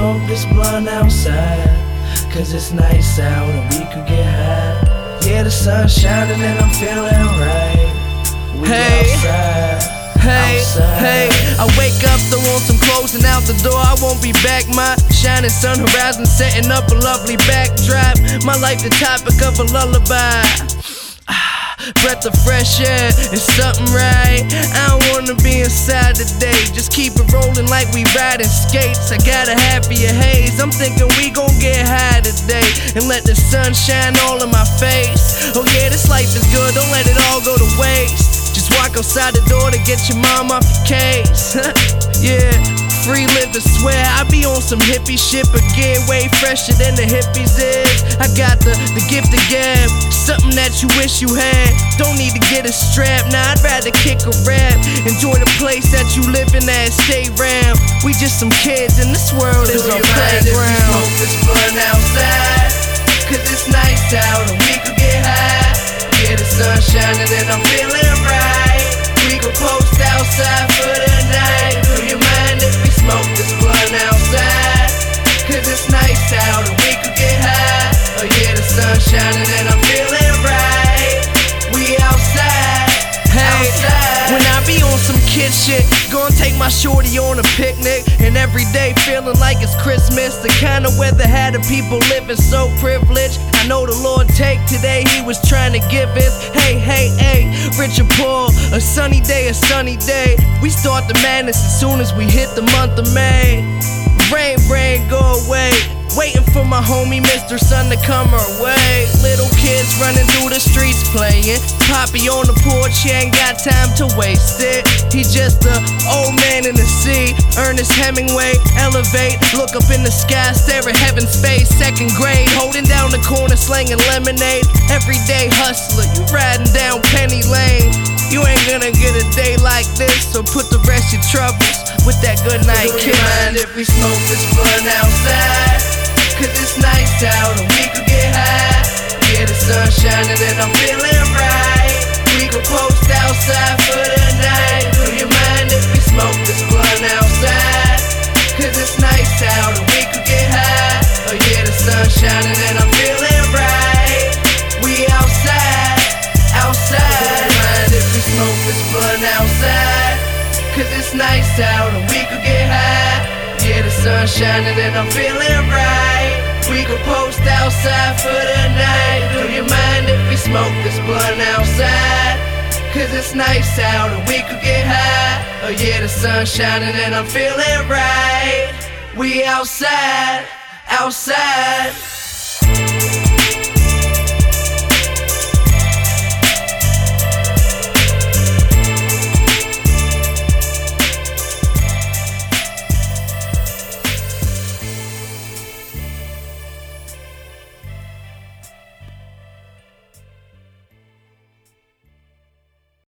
smoke this blunt outside, cause it's nice out and we could get high. Yeah, the sun's shining and I'm feeling right. We outside. Hey, I wake up, throw on some clothes and out the door, I won't be back. My shining sun horizon setting up a lovely backdrop. My life the topic of a lullaby. Breath of fresh air, it's something right. I don't wanna be inside today. Just keep it rolling like we riding skates. I got a happier haze. I'm thinking we gon' get high today and let the sun shine all in my face. Oh yeah, this life is good, don't let it all go to waste. Just walk outside the door to get your mom off your case. Yeah, free living, swear I be on some hippie shit, but get way fresher than the hippies is. I got the gift of gab, something that you wish you had. Don't need to get a strap, nah, I'd rather kick a rap. Enjoy the place that you live in at, stay round. We just some kids and this world is our playground. Smoke this blunt outside, cause it's nice out and we could get high. Yeah, the sun shining and I'm feeling right. We could post outside for the night. Do you mind if we smoke this blunt outside? Cause it's nice out and we could get high. Oh yeah, the sun shining and I'm feeling right. We outside, outside. When I be on some kid shit, gon' take my shorty on a picnic, and every day feeling like it's Christmas. The kind of weather had the people living so privileged. I know the Lord take today, he was trying to give us. Hey, rich or poor, a sunny day, we start the madness as soon as we hit the month of May. Rain, go away. Waiting for my homie Mr. Sun to come our way. Little kids running through the streets playing. Poppy on the porch, he ain't got time to waste it. He just a old man in the sea. Ernest Hemingway, elevate. Look up in the sky, stare at heaven's face. Second grade, holding down the corner, slanging lemonade. Everyday hustler, you riding down Penny Lane. You ain't gonna get a day like this, so put the rest of your troubles with that good night kiss. Do you mind if we smoke this blunt outside? Cause it's nice out and we could get high. Yeah, the sun shining and I'm feeling right. We could post outside for the night. Do you mind if we smoke this blunt outside? Cause it's nice out and we could get high. Oh yeah, the sun shining and I'm feeling right. We outside, outside. Do you mind if we smoke this blunt outside? Cause it's nice out and we could get high. Yeah, the sun shining and I'm feeling right. We could post outside for the night. Do you mind if we smoke this blunt outside? Cause it's nice out and we could get high. Oh yeah, the sun shining and I'm feeling right. We outside, outside.